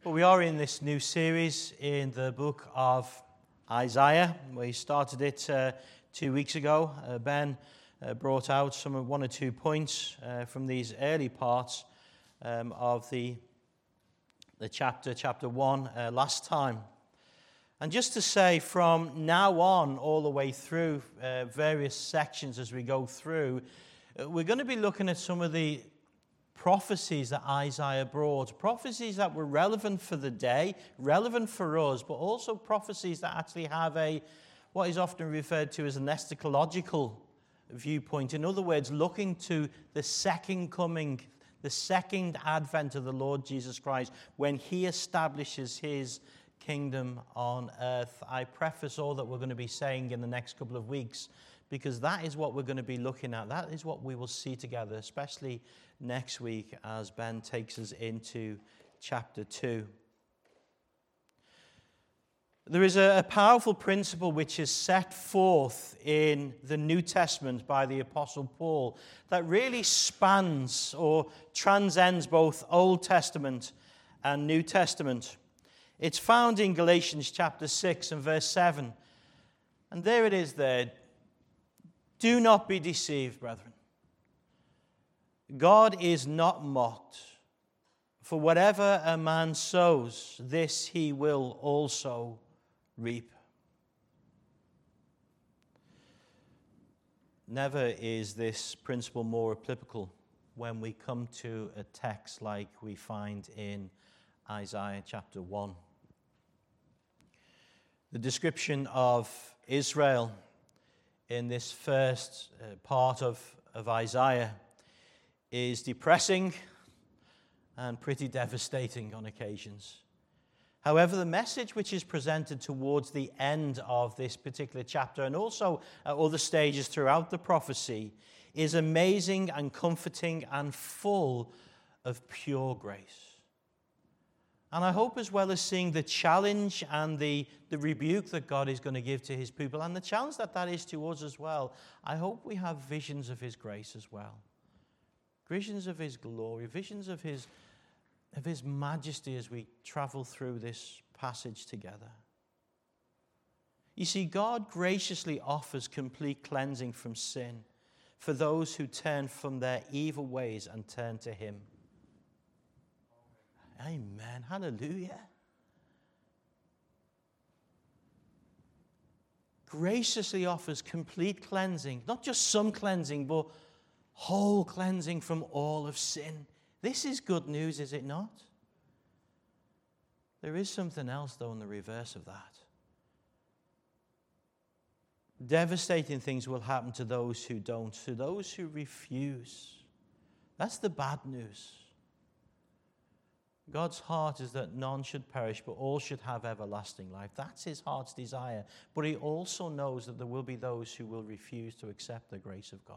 But we are in this new series in the book of Isaiah. We started it 2 weeks ago. Ben brought out one or 2 points from these early parts of the chapter 1 last time. And just to say, from now on, all the way through various sections as we go through, we're going to be looking at some of the prophecies that Isaiah brought, prophecies that were relevant for the day, relevant for us, but also prophecies that actually have what is often referred to as an eschatological viewpoint. In other words, looking to the second coming, the second advent of the Lord Jesus Christ, when he establishes his kingdom on earth. I preface all that we're going to be saying in the next couple of weeks, because that is what we're going to be looking at. That is what we will see together, especially next week as Ben takes us into chapter 2. There is a powerful principle which is set forth in the New Testament by the Apostle Paul that really spans or transcends both Old Testament and New Testament. It's found in Galatians chapter 6 and verse 7. And there it is there. Do not be deceived, brethren. God is not mocked. For whatever a man sows, this he will also reap. Never is this principle more applicable when we come to a text like we find in Isaiah chapter 1. The description of Israel in this first part of Isaiah is depressing and pretty devastating on occasions. However, the message which is presented towards the end of this particular chapter, and also at other stages throughout the prophecy, is amazing and comforting and full of pure grace. And I hope, as well as seeing the challenge and the rebuke that God is going to give to his people, and the challenge that is to us as well, I hope we have visions of his grace as well. Visions of his glory, visions of his majesty as we travel through this passage together. You see, God graciously offers complete cleansing from sin for those who turn from their evil ways and turn to him. Amen. Hallelujah. Graciously offers complete cleansing, not just some cleansing, but whole cleansing from all of sin. This is good news, is it not? There is something else, though, in the reverse of that. Devastating things will happen to those who don't, to those who refuse. That's the bad news. God's heart is that none should perish, but all should have everlasting life. That's his heart's desire. But he also knows that there will be those who will refuse to accept the grace of God.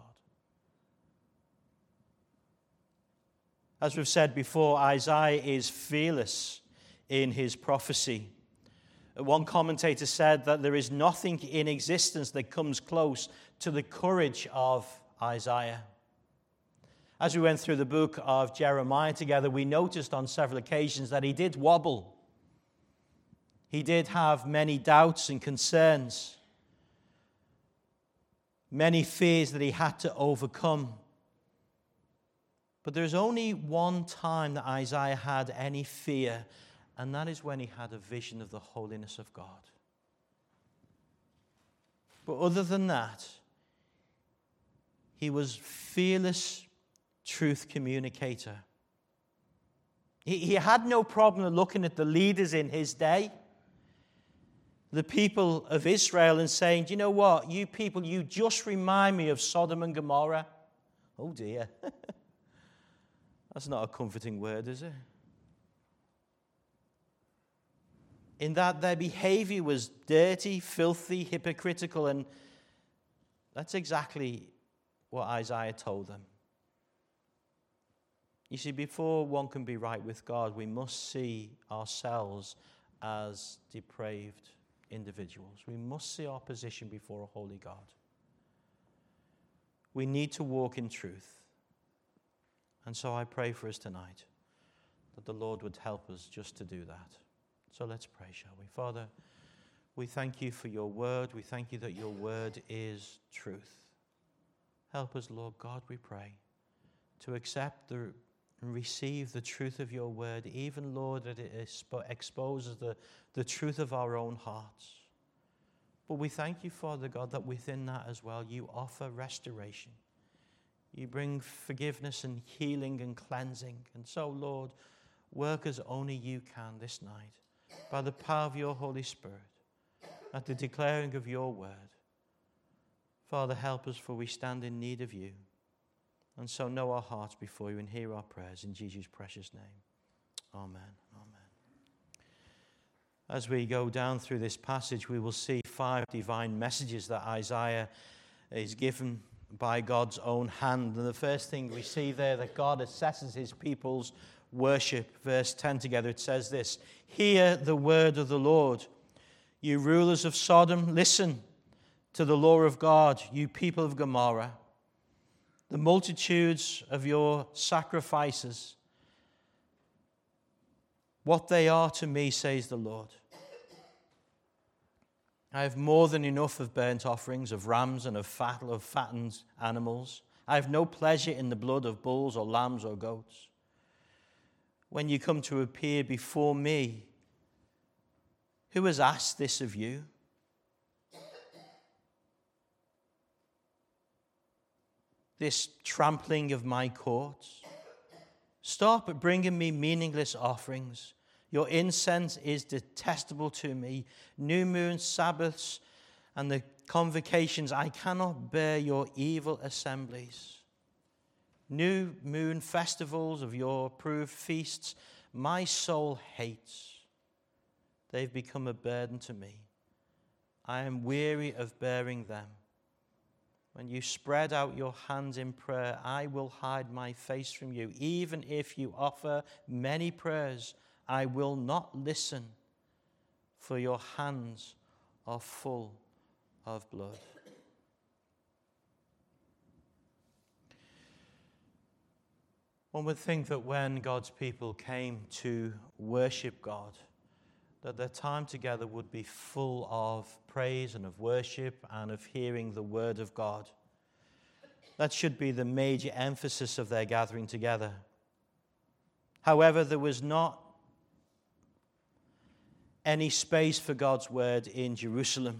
As we've said before, Isaiah is fearless in his prophecy. One commentator said that there is nothing in existence that comes close to the courage of Isaiah. As we went through the book of Jeremiah together, we noticed on several occasions that he did wobble. He did have many doubts and concerns, many fears that he had to overcome. But there's only one time that Isaiah had any fear, and that is when he had a vision of the holiness of God. But other than that, he was fearless truth communicator. He had no problem looking at the leaders in his day, the people of Israel, and saying, do you know what, you people, you just remind me of Sodom and Gomorrah. Oh dear. That's not a comforting word, is it? In that their behavior was dirty, filthy, hypocritical, and that's exactly what Isaiah told them. You see, before one can be right with God, we must see ourselves as depraved individuals. We must see our position before a holy God. We need to walk in truth. And so I pray for us tonight that the Lord would help us just to do that. So let's pray, shall we? Father, we thank you for your word. We thank you that your word is truth. Help us, Lord God, we pray, to accept and receive the truth of your word, even, Lord, that it exposes the truth of our own hearts. But we thank you, Father God, that within that as well, you offer restoration. You bring forgiveness and healing and cleansing. And so, Lord, work as only you can this night, by the power of your Holy Spirit, at the declaring of your word. Father, help us, for we stand in need of you. And so know our hearts before you and hear our prayers in Jesus' precious name. Amen. Amen. As we go down through this passage, we will see 5 divine messages that Isaiah is given by God's own hand. And the first thing we see there, that God assesses his people's worship. Verse 10 together, it says this: "Hear the word of the Lord. You rulers of Sodom, listen to the law of God, you people of Gomorrah. The multitudes of your sacrifices, what they are to me, says the Lord. I have more than enough of burnt offerings, of rams and of fattened animals. I have no pleasure in the blood of bulls or lambs or goats. When you come to appear before me, who has asked this of you? This trampling of my courts? Stop at bringing me meaningless offerings. Your incense is detestable to me. New moon, Sabbaths, and the convocations, I cannot bear your evil assemblies. New moon festivals of your approved feasts, my soul hates. They've become a burden to me. I am weary of bearing them. When you spread out your hands in prayer, I will hide my face from you. Even if you offer many prayers, I will not listen, for your hands are full of blood." One would think that when God's people came to worship God, that their time together would be full of praise and of worship and of hearing the word of God. That should be the major emphasis of their gathering together. However, there was not any space for God's word in Jerusalem.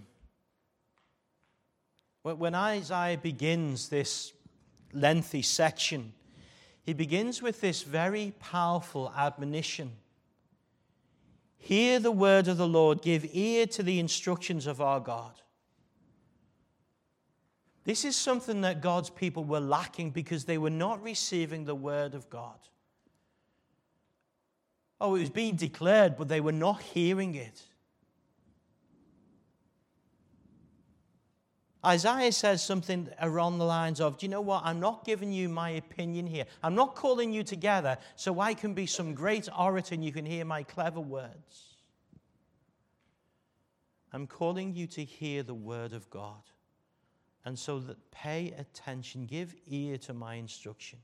When Isaiah begins this lengthy section, he begins with this very powerful admonition. Hear the word of the Lord, give ear to the instructions of our God. This is something that God's people were lacking because they were not receiving the word of God. Oh, it was being declared, but they were not hearing it. Isaiah says something around the lines of, do you know what? I'm not giving you my opinion here. I'm not calling you together so I can be some great orator and you can hear my clever words. I'm calling you to hear the word of God. And so that pay attention, give ear to my instruction.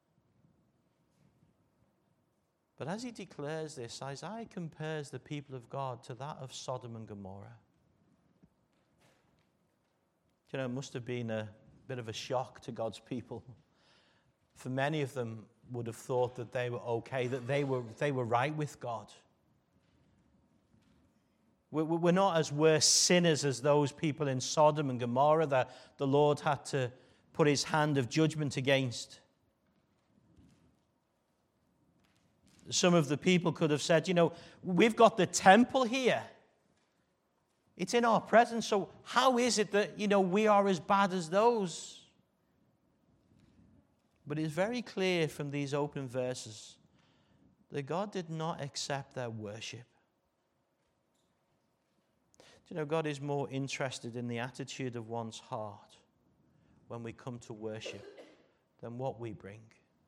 But as he declares this, Isaiah compares the people of God to that of Sodom and Gomorrah. You know, it must have been a bit of a shock to God's people. For many of them would have thought that they were okay, that they were right with God. We're not as worse sinners as those people in Sodom and Gomorrah that the Lord had to put his hand of judgment against. Some of the people could have said, you know, we've got the temple here. It's in our presence, so how is it that, you know, we are as bad as those? But it's very clear from these open verses that God did not accept their worship. Do you know, God is more interested in the attitude of one's heart when we come to worship than what we bring.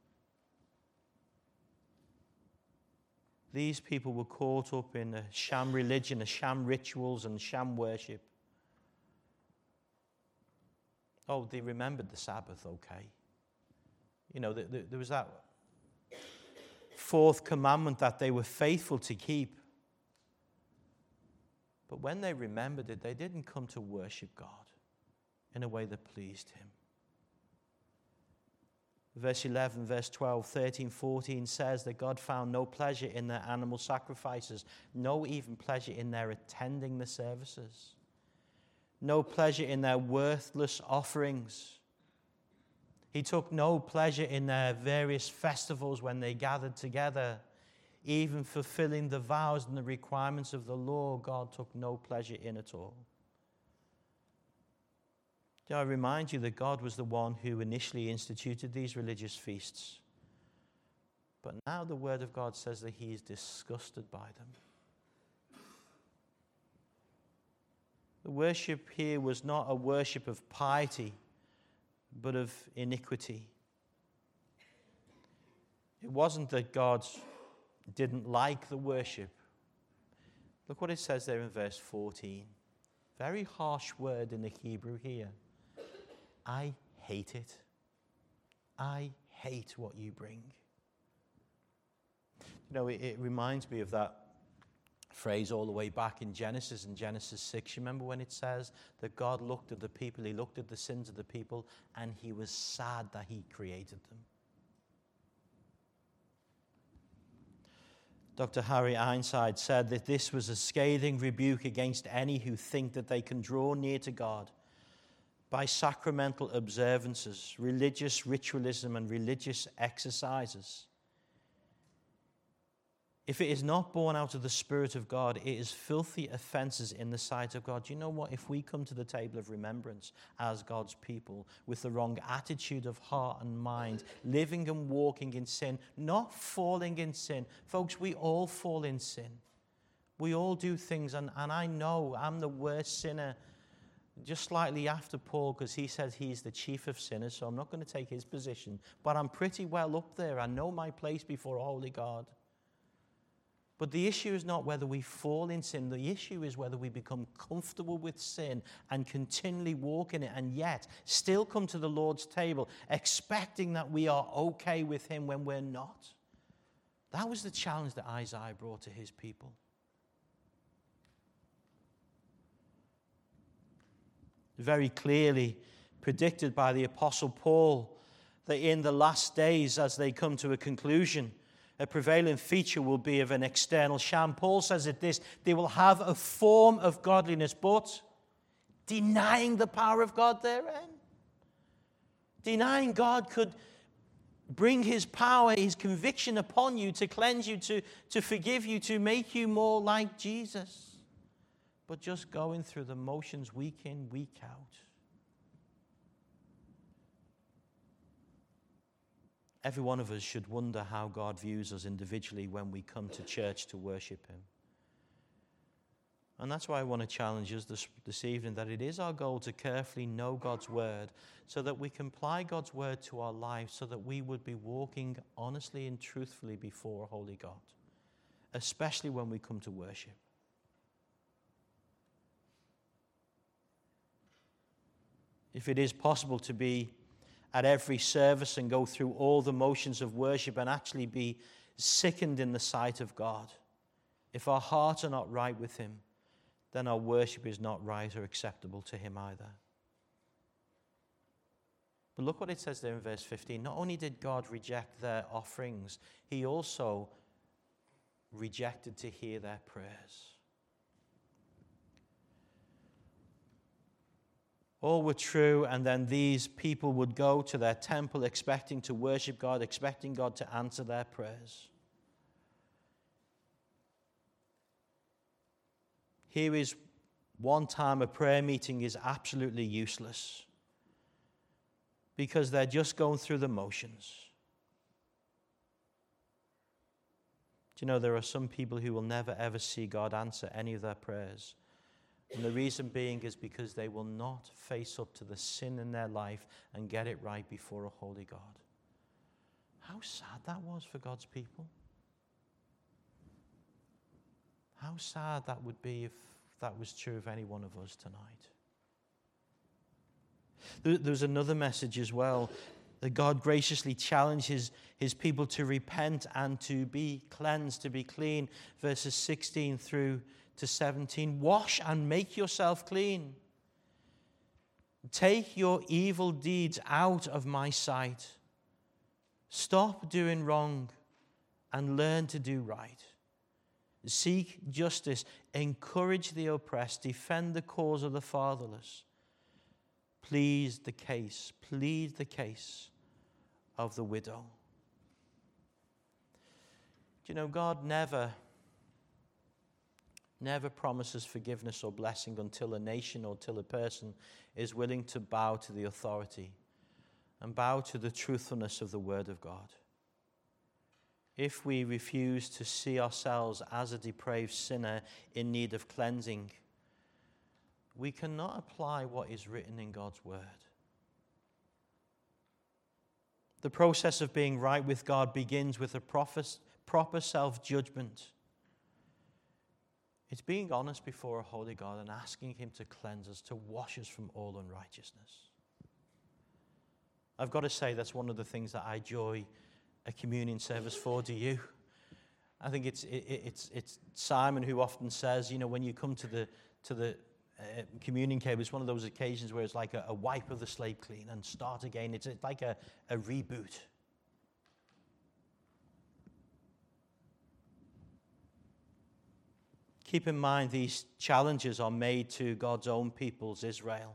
These people were caught up in a sham religion, a sham rituals and sham worship. Oh, they remembered the Sabbath, okay. You know, there was that fourth commandment that they were faithful to keep. But when they remembered it, they didn't come to worship God in a way that pleased him. Verse 11, verse 12, 13, 14 says that God found no pleasure in their animal sacrifices, no even pleasure in their attending the services, no pleasure in their worthless offerings. He took no pleasure in their various festivals when they gathered together. Even fulfilling the vows and the requirements of the law, God took no pleasure in at all. I remind you that God was the one who initially instituted these religious feasts. But now the Word of God says that he is disgusted by them. The worship here was not a worship of piety, but of iniquity. It wasn't that God didn't like the worship. Look what it says there in verse 14. Very harsh word in the Hebrew here. I hate it. I hate what you bring. You know, it reminds me of that phrase all the way back in Genesis 6. You remember when it says that God looked at the people, he looked at the sins of the people, and he was sad that he created them. Dr. Harry Ironside said that this was a scathing rebuke against any who think that they can draw near to God by sacramental observances, religious ritualism, and religious exercises. If it is not born out of the Spirit of God, it is filthy offenses in the sight of God. You know what? If we come to the table of remembrance as God's people with the wrong attitude of heart and mind, living and walking in sin, not falling in sin. Folks, we all fall in sin. We all do things, and I know I'm the worst sinner, just slightly after Paul, because he says he's the chief of sinners, so I'm not going to take his position. But I'm pretty well up there. I know my place before a holy God. But the issue is not whether we fall in sin. The issue is whether we become comfortable with sin and continually walk in it, and yet still come to the Lord's table expecting that we are okay with him when we're not. That was the challenge that Isaiah brought to his people. Very clearly predicted by the Apostle Paul that in the last days, as they come to a conclusion, a prevailing feature will be of an external sham. Paul says it this: they will have a form of godliness, but denying the power of God therein. Denying God could bring his power, his conviction upon you to cleanse you, to forgive you, to make you more like Jesus. But just going through the motions week in, week out. Every one of us should wonder how God views us individually when we come to church to worship him. And that's why I want to challenge us this evening, that it is our goal to carefully know God's word so that we can apply God's word to our life, so that we would be walking honestly and truthfully before a holy God, especially when we come to worship. If it is possible to be at every service and go through all the motions of worship and actually be sickened in the sight of God, if our hearts are not right with him, then our worship is not right or acceptable to him either. But look what it says there in verse 15. Not only did God reject their offerings, he also rejected to hear their prayers. All were true, and then these people would go to their temple expecting to worship God, expecting God to answer their prayers. Here is one time a prayer meeting is absolutely useless because they're just going through the motions. Do you know there are some people who will never ever see God answer any of their prayers? And the reason being is because they will not face up to the sin in their life and get it right before a holy God. How sad that was for God's people. How sad that would be if that was true of any one of us tonight. There's another message as well. that God graciously challenges his people to repent and to be cleansed, to be clean. Verses 16 through to 17. Wash and make yourself clean. Take your evil deeds out of my sight. Stop doing wrong and learn to do right. Seek justice, encourage the oppressed, defend the cause of the fatherless. Plead the case of the widow. Do you know, God never promises forgiveness or blessing until a nation or till a person is willing to bow to the authority and bow to the truthfulness of the Word of God. If we refuse to see ourselves as a depraved sinner in need of cleansing, we cannot apply what is written in God's Word. The process of being right with God begins with a proper self-judgment. It's being honest before a holy God and asking him to cleanse us, to wash us from all unrighteousness. I've got to say that's one of the things that I enjoy a communion service for. Do you? I think it's Simon who often says, you know, when you come to the communion table, it's one of those occasions where it's like a wipe of the slate clean and start again. It's like a reboot. Keep in mind these challenges are made to God's own peoples, Israel.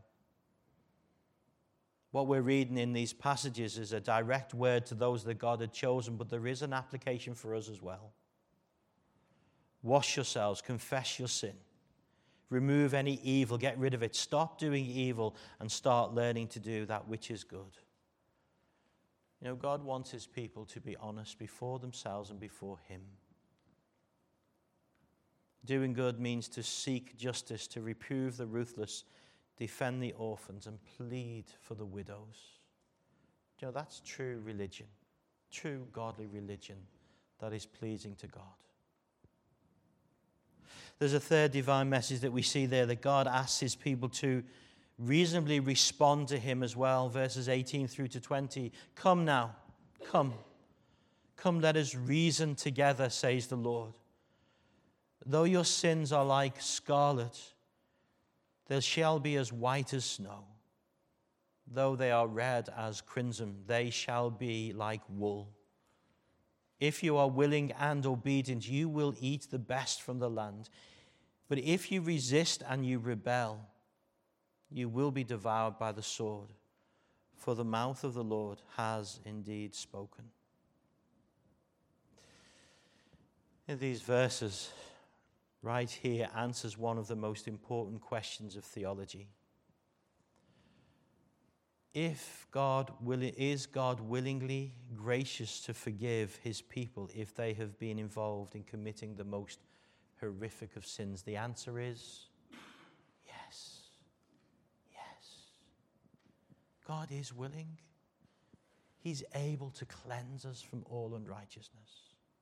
What we're reading in these passages is a direct word to those that God had chosen, but there is an application for us as well. Wash yourselves, confess your sin, remove any evil, get rid of it, stop doing evil, and start learning to do that which is good. You know, God wants his people to be honest before themselves and before him. Doing good means to seek justice, to reprove the ruthless, defend the orphans, and plead for the widows. You know, that's true religion, true godly religion that is pleasing to God. There's a third divine message that we see there, that God asks his people to reasonably respond to him as well. Verses 18 through to 20. Come now, come, let us reason together, says the Lord. Though your sins are like scarlet, they shall be as white as snow. Though they are red as crimson, they shall be like wool. If you are willing and obedient, you will eat the best from the land. But if you resist and you rebel, you will be devoured by the sword, for the mouth of the Lord has indeed spoken. In these verses, right here, answers one of the most important questions of theology. Is God willingly gracious to forgive his people if they have been involved in committing the most horrific of sins? The answer is yes. Yes. God is willing. He's able to cleanse us from all unrighteousness.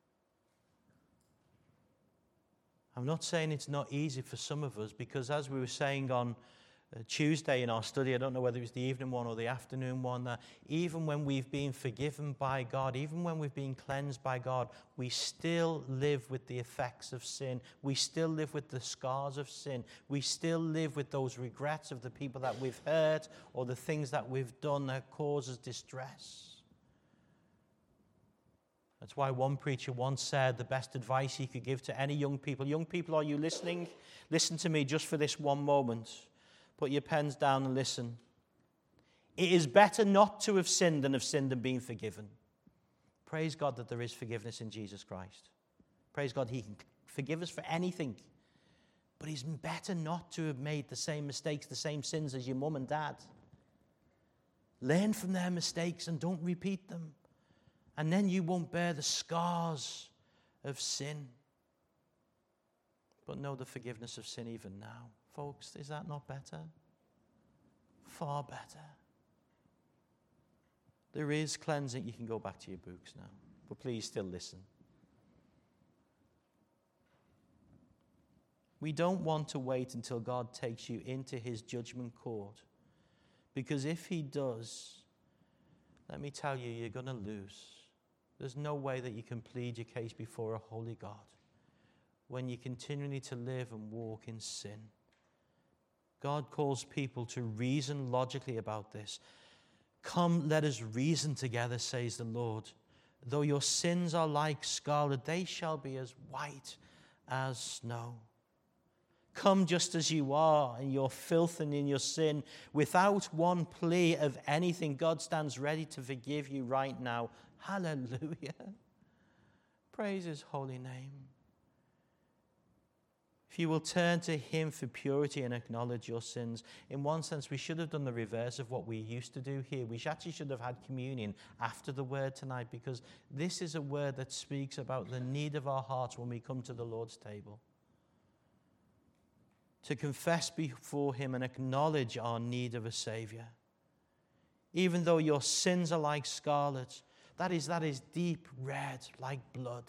I'm not saying it's not easy for some of us, because as we were saying on Tuesday in our study, I don't know whether it was the evening one or the afternoon one, that even when we've been forgiven by God, even when we've been cleansed by God, we still live with the effects of sin. We still live with the scars of sin. We still live with those regrets of the people that we've hurt or the things that we've done that cause us distress. That's why one preacher once said the best advice he could give to any young people, are you listening? Listen to me just for this one moment. Put your pens down and listen. It is better not to have sinned than have sinned and been forgiven. Praise God that there is forgiveness in Jesus Christ. Praise God, he can forgive us for anything. But it's better not to have made the same mistakes, the same sins as your mum and dad. Learn from their mistakes and don't repeat them. And then you won't bear the scars of sin. But know the forgiveness of sin even now. Folks, is that not better? Far better. There is cleansing. You can go back to your books now. But please still listen. We don't want to wait until God takes you into his judgment court. Because if he does, let me tell you, you're going to lose. There's no way that you can plead your case before a holy God when you continually to live and walk in sin. God calls people to reason logically about this. Come, let us reason together, says the Lord. Though your sins are like scarlet, they shall be as white as snow. Come just as you are in your filth and in your sin, without one plea of anything. God stands ready to forgive you right now. Hallelujah. Praise his holy name. If you will turn to him for purity and acknowledge your sins, in one sense, we should have done the reverse of what we used to do here. We actually should have had communion after the word tonight, because this is a word that speaks about the need of our hearts when we come to the Lord's table. To confess before him and acknowledge our need of a Savior. Even though your sins are like scarlet, that is deep red like blood.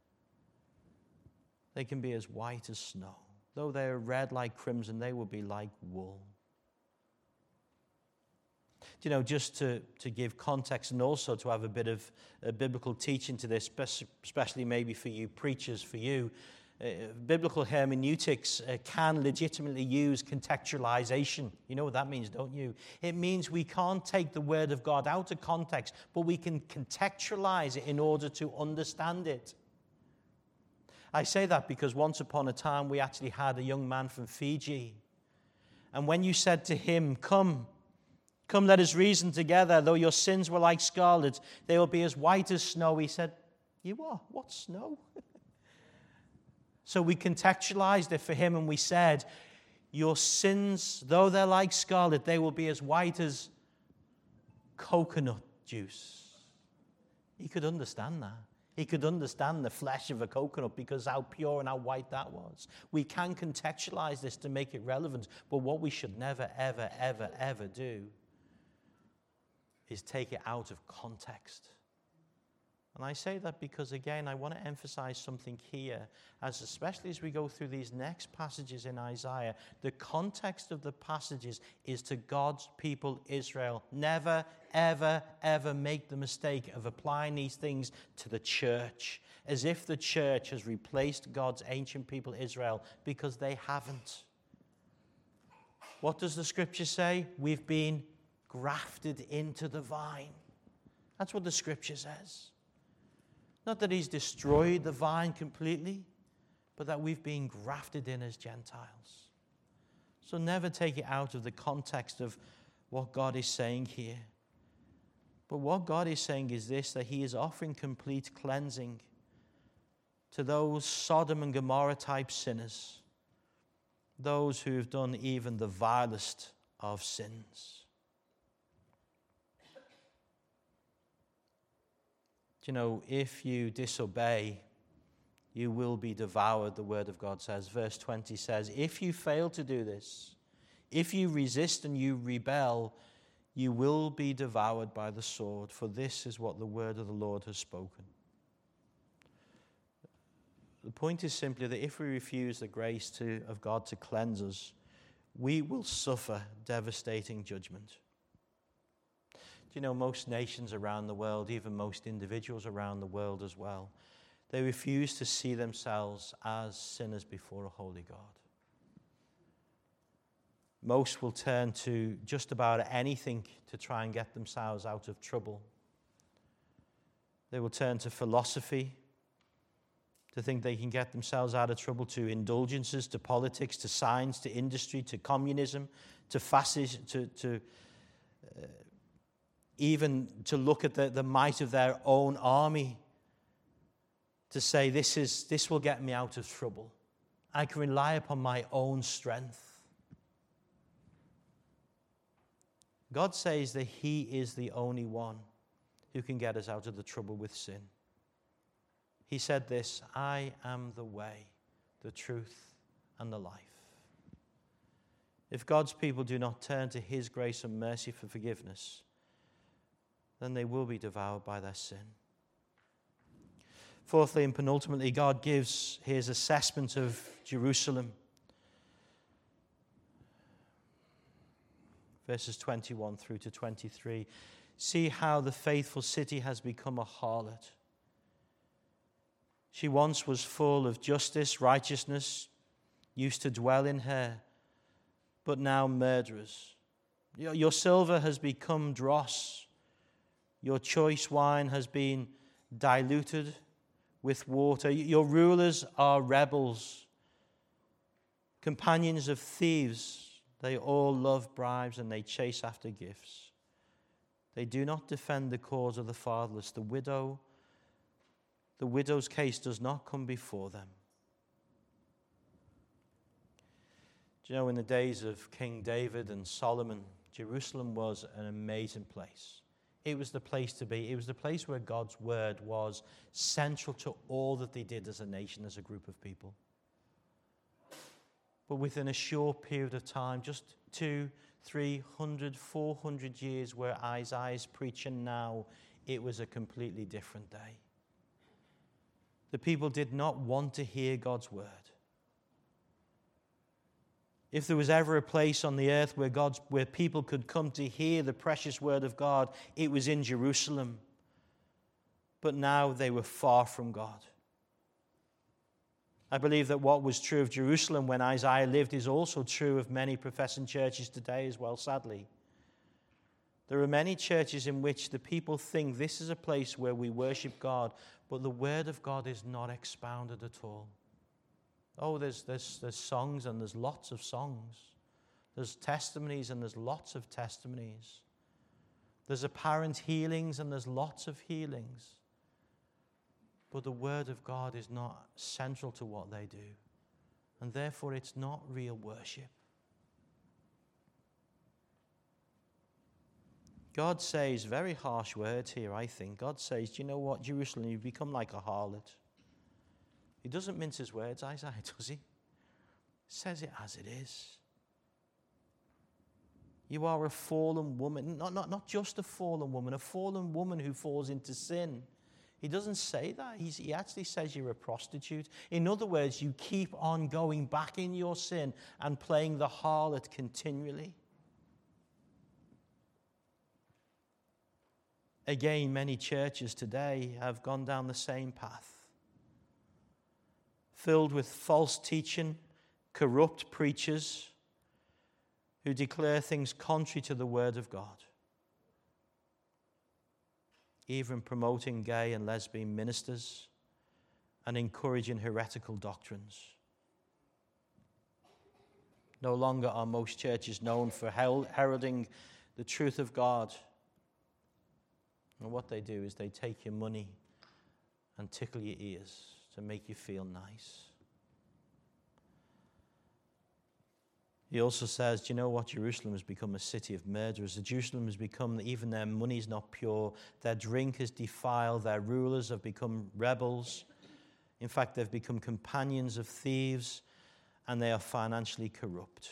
They can be as white as snow. Though they are red like crimson, they will be like wool. You know, just to give context and also to have a bit of biblical teaching to this, especially maybe for you preachers, for you, biblical hermeneutics can legitimately use contextualization. You know what that means, don't you? It means we can't take the word of God out of context, but we can contextualize it in order to understand it. I say that because once upon a time we actually had a young man from Fiji. And when you said to him, come, let us reason together. Though your sins were like scarlet, they will be as white as snow. He said, you are? What snow? So we contextualized it for him and we said, your sins, though they're like scarlet, they will be as white as coconut juice. He could understand that. He could understand the flesh of a coconut because how pure and how white that was. We can contextualize this to make it relevant, but what we should never, ever, ever, ever do is take it out of context. And I say that because, again, I want to emphasize something here, especially as we go through these next passages in Isaiah. The context of the passages is to God's people, Israel. Never, ever, ever make the mistake of applying these things to the church, as if the church has replaced God's ancient people, Israel, because they haven't. What does the scripture say? We've been grafted into the vine. That's what the scripture says. Not that he's destroyed the vine completely, but that we've been grafted in as Gentiles. So never take it out of the context of what God is saying here. But what God is saying is this, that he is offering complete cleansing to those Sodom and Gomorrah type sinners, those who have done even the vilest of sins. You know, if you disobey, you will be devoured, the word of God says. Verse 20 says, if you fail to do this, if you resist and you rebel, you will be devoured by the sword, for this is what the word of the Lord has spoken. The point is simply that if we refuse the grace of God to cleanse us, we will suffer devastating judgment. Do you know, most nations around the world, even most individuals around the world as well, they refuse to see themselves as sinners before a holy God. Most will turn to just about anything to try and get themselves out of trouble. They will turn to philosophy to think they can get themselves out of trouble, to indulgences, to politics, to science, to industry, to communism, to fascism, even to look at the might of their own army, to say, this will get me out of trouble. I can rely upon my own strength. God says that he is the only one who can get us out of the trouble with sin. He said this, I am the way, the truth, and the life. If God's people do not turn to his grace and mercy for forgiveness, then they will be devoured by their sin. Fourthly and penultimately, God gives his assessment of Jerusalem. Verses 21 through to 23. See how the faithful city has become a harlot. She once was full of justice, righteousness, used to dwell in her, but now murderers. Your silver has become dross. Your choice wine has been diluted with water. Your rulers are rebels, companions of thieves. They all love bribes and they chase after gifts. They do not defend the cause of the fatherless. The widow's case does not come before them. Do you know, in the days of King David and Solomon, Jerusalem was an amazing place. It was the place to be. It was the place where God's word was central to all that they did as a nation, as a group of people. But within a short period of time, just 200, 300, 400 years where Isaiah is preaching now, it was a completely different day. The people did not want to hear God's word. If there was ever a place on the earth where people could come to hear the precious word of God, it was in Jerusalem. But now they were far from God. I believe that what was true of Jerusalem when Isaiah lived is also true of many professing churches today as well, sadly. There are many churches in which the people think this is a place where we worship God, but the word of God is not expounded at all. Oh, there's songs and there's lots of songs. There's testimonies and there's lots of testimonies. There's apparent healings and there's lots of healings. But the word of God is not central to what they do. And therefore it's not real worship. God says very harsh words here, I think. God says, do you know what, Jerusalem, you've become like a harlot. He doesn't mince his words, Isaiah, does he? He says it as it is. You are a fallen woman. Not just a fallen woman who falls into sin. He doesn't say that. He actually says you're a prostitute. In other words, you keep on going back in your sin and playing the harlot continually. Again, many churches today have gone down the same path. Filled with false teaching, corrupt preachers who declare things contrary to the word of God. Even promoting gay and lesbian ministers and encouraging heretical doctrines. No longer are most churches known for heralding the truth of God. And what they do is they take your money and tickle your ears to make you feel nice. He also says, do you know what? Jerusalem has become a city of murderers. Jerusalem has become, even their money is not pure. Their drink is defiled. Their rulers have become rebels. In fact, they've become companions of thieves, and they are financially corrupt.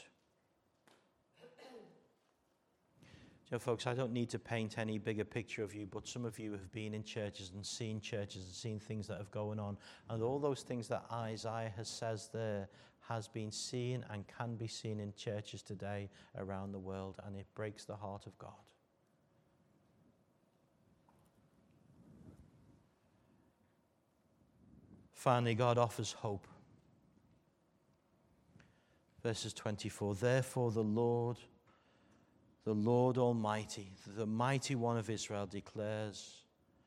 You know, folks, I don't need to paint any bigger picture of you, but some of you have been in churches and seen things that have going on. And all those things that Isaiah says there has been seen and can be seen in churches today around the world, and it breaks the heart of God. Finally, God offers hope. Verses 24, therefore the Lord Almighty, the mighty one of Israel declares,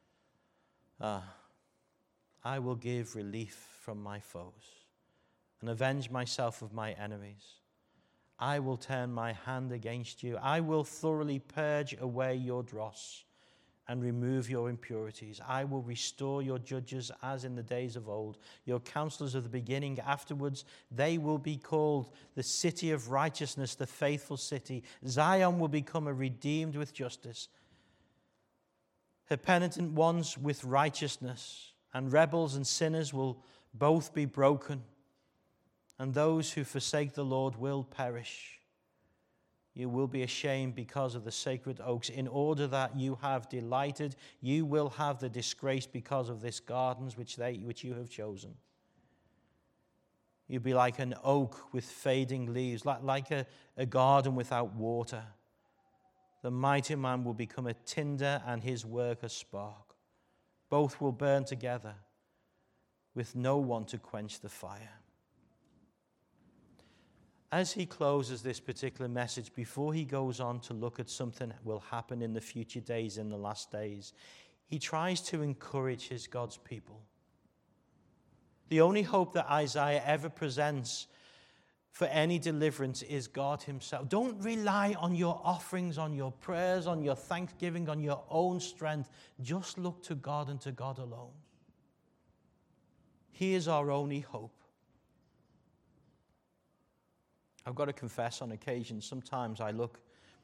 I will give relief from my foes and avenge myself of my enemies. I will turn my hand against you. I will thoroughly purge away your dross and remove your impurities. I will restore your judges as in the days of old, your counselors of the beginning. Afterwards, they will be called the city of righteousness, the faithful city. Zion will become a redeemed with justice, her penitent ones with righteousness, and rebels and sinners will both be broken, and those who forsake the Lord will perish. You will be ashamed because of the sacred oaks. In order that you have delighted, you will have the disgrace because of this gardens which you have chosen. You'll be like an oak with fading leaves, like a garden without water. The mighty man will become a tinder and his work a spark. Both will burn together with no one to quench the fire. As he closes this particular message, before he goes on to look at something that will happen in the future days, in the last days, he tries to encourage his God's people. The only hope that Isaiah ever presents for any deliverance is God himself. Don't rely on your offerings, on your prayers, on your thanksgiving, on your own strength. Just look to God and to God alone. He is our only hope. I've got to confess, on occasion, sometimes I look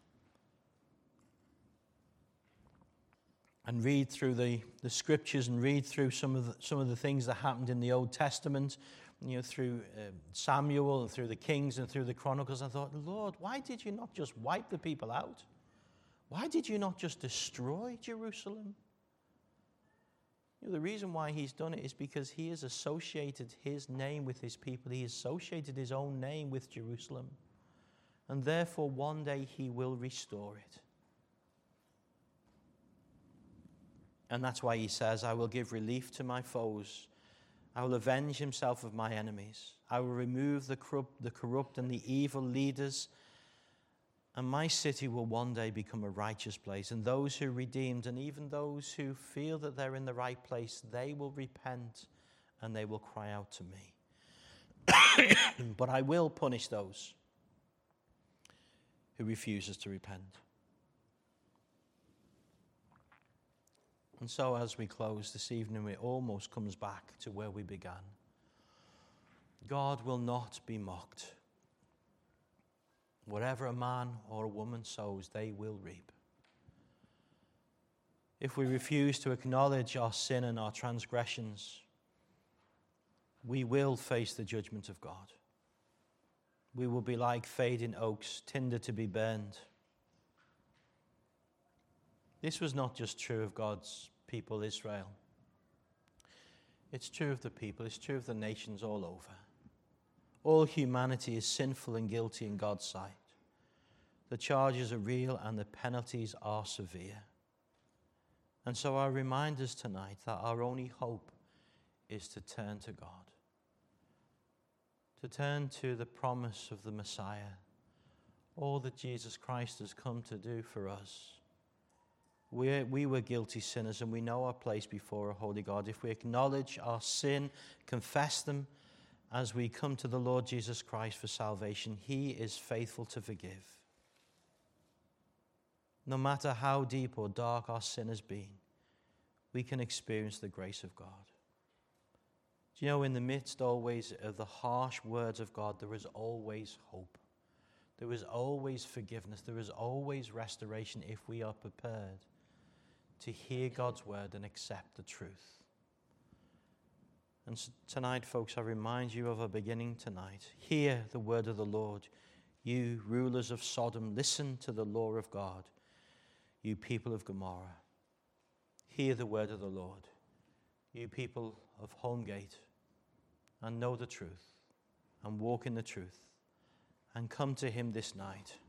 and read through the scriptures and read through some of the things that happened in the Old Testament, through Samuel and through the Kings and through the Chronicles. I thought, Lord, why did you not just wipe the people out? Why did you not just destroy Jerusalem? The reason why he's done it is because he has associated his name with his people. He associated his own name with Jerusalem. And therefore, one day he will restore it. And that's why he says, I will give relief to my foes. I will avenge himself of my enemies. I will remove the corrupt and the evil leaders. And my city will one day become a righteous place. And those who redeemed, and even those who feel that they're in the right place, they will repent and they will cry out to me. But I will punish those who refuses to repent. And so as we close this evening, it almost comes back to where we began. God will not be mocked. Whatever a man or a woman sows, they will reap. If we refuse to acknowledge our sin and our transgressions, we will face the judgment of God. We will be like fading oaks, tinder to be burned. This was not just true of God's people, Israel. It's true of the people. It's true of the nations all over. All humanity is sinful and guilty in God's sight. The charges are real and the penalties are severe. And so I remind us tonight that our only hope is to turn to God. To turn to the promise of the Messiah. All that Jesus Christ has come to do for us. We were guilty sinners and we know our place before a holy God. If we acknowledge our sin, confess them, as we come to the Lord Jesus Christ for salvation, he is faithful to forgive. No matter how deep or dark our sin has been, we can experience the grace of God. Do you know, in the midst always of the harsh words of God, there is always hope. There is always forgiveness. There is always restoration if we are prepared to hear God's word and accept the truth. And so tonight, folks, I remind you of a beginning tonight. Hear the word of the Lord. You rulers of Sodom, listen to the law of God. You people of Gomorrah, hear the word of the Lord. You people of Holmgate, and know the truth, and walk in the truth, and come to him this night.